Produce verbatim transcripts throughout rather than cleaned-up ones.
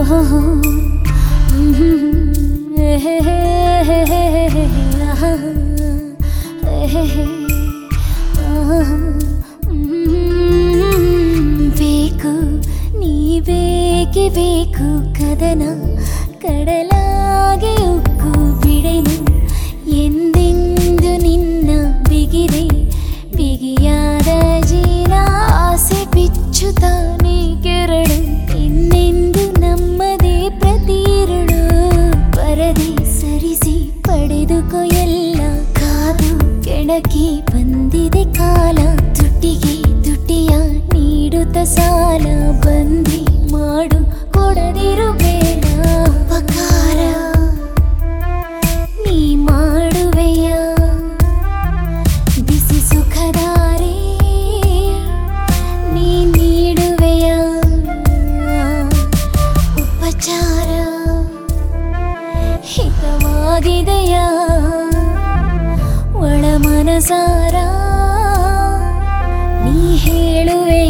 ಬೇಕು ನೀ ಬೇಕೆ ಬೇಕು ಕದನ ಕಡಲಾಗೆ ಉಕ್ಕು ಬಿಡೆನು ಎಂದೆಂದು ನಿನ್ನ ಬಿಗಿದೆ ಬಿಗಿಯಾದ ಜೀನ ಆಸೆ ಬಿಚ್ಚುತ್ತಾನೆ ಕೆರಳು ಇನ್ನೆಂದು ನಮ್ಮದೇ ಪ್ರತಿರುಳು ಪರದೆ ಸರಿಸಿ ಪಡೆದುಕೋ ಎಲ್ಲ ಕಾದು ಕೆಣಕಿ ಬಂದಿದೆ ಕಾಲ ತುಟಿಗೆ ತುಟಿಯ ನೀಡುತ್ತ ಸಾಲ ಬಂದಿ ಮಾಡು ಕೊಡದಿರು ಬೇಡ ಉಪಕಾರ ನೀ ಮಾಡುವೆಯ ಬಿಸಿ ಸುಖದಾರೆ ನೀ ನೀಡುವೆಯ ಉಪಚಾರ ಹಿತವಾಗಿದೆಯ ಒಳ ಮನಸಾರ ನೀ ಹೇಳುವೆಯ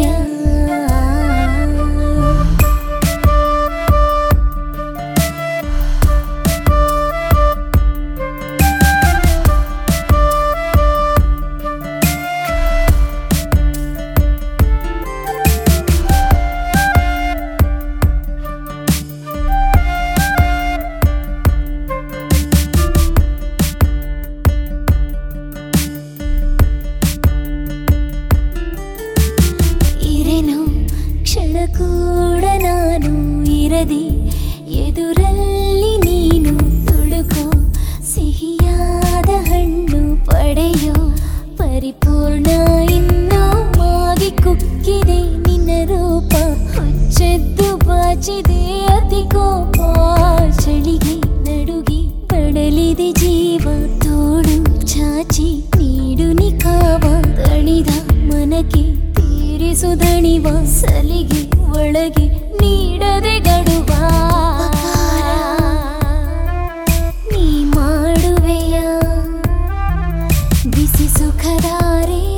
ಕ್ಷಣ ಕೂಡ ನಾನು ಇರದೆ ಎದುರಲ್ಲಿ ನೀನು ತುಳುಕೋ ಸಿಹಿಯಾದ ಹಣ್ಣು ಪಡೆಯೋ ಪರಿಪೂರ್ಣ ಇನ್ನೂ ಮಾಗಿ ಕುಕ್ಕಿದೆ ನಿನ್ನ ರೂಪ ಹುಚ್ಚೆದ್ದು ಬಾಚಿದೆ ಅತಿ ಕೋಪ ಚಳಿಗೆ ನಡುಗಿ ಬಡಲಿದೆ ಜೀವ ತೋಡು ಚಾಚಿ ನೀಡು ನಿಕಾವ ತಣಿದ ಮನಕ್ಕೆ ತೀರಿಸುದಣಿವ ಸಲಿಗೆ ಒಳಗೆ ನೀಡದೆ ಗಡುವ ನೀ ಮಾಡುವೆಯ ಬಿಸಿ ಸುಖದಾರೆ